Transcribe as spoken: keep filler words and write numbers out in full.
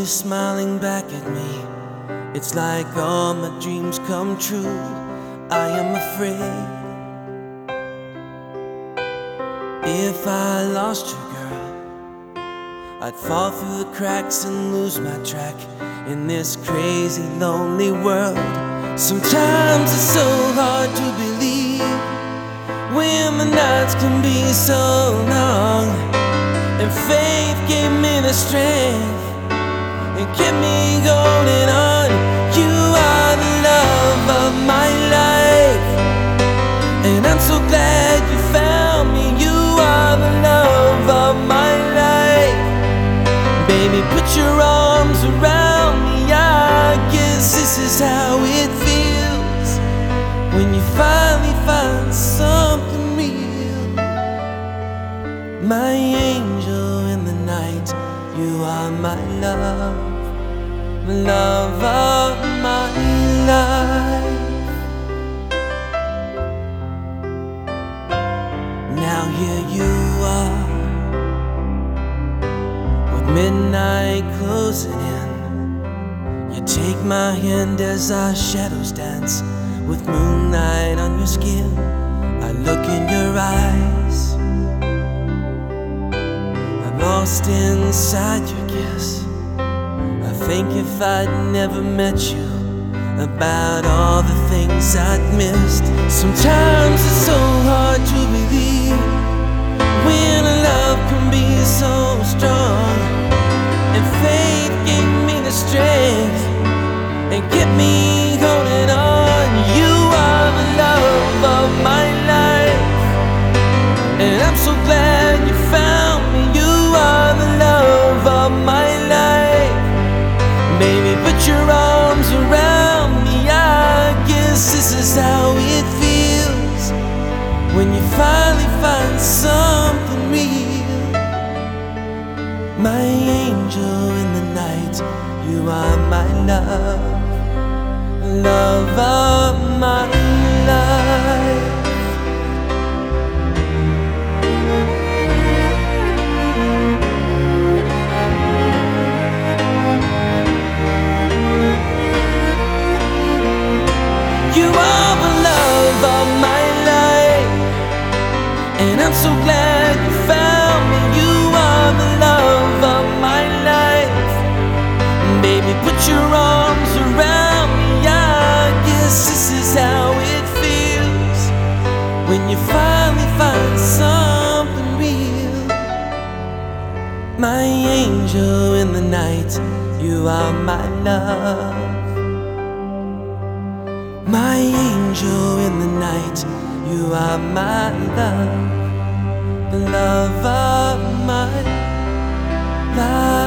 you smiling back at me. It's like all my dreams come true. I am afraid if I lost you, girl, I'd fall through the cracks and lose my track in this crazy, lonely world. Sometimes it's so hard to believe when the nights can be so long, and faith gave me the strength and kept me going on. You are the love of my life, and I'm so glad you found me. You are the love of my life. Baby, put your arms around me. I guess this is how it feels when you finally find something real. My angel in the night, you are my love, the love of my life. Now here you are, with midnight closing in. You take my hand as our shadows dance, with moonlight on your skin. I look in your eyes, I'm lost inside your kiss. I think if I'd never met you, about all the things I'd missed. Sometimes it's so hard to believe when a love can be so strong, and faith gave me the strength and kept me going on. You are the love of my life, and I'm so glad you found me. You are the love of my life. Baby, put your arms around me. I guess this is how it feels when you finally find something real. My angel in the night, you are my love, love of my life. You are the love of my life, and I'm so glad you found me. You are the love of my life. Baby, put your arms around me. I guess this is how it feels when you finally find something real. My angel in the night, you are my love. My angel in the night, you are my love, the love of my life.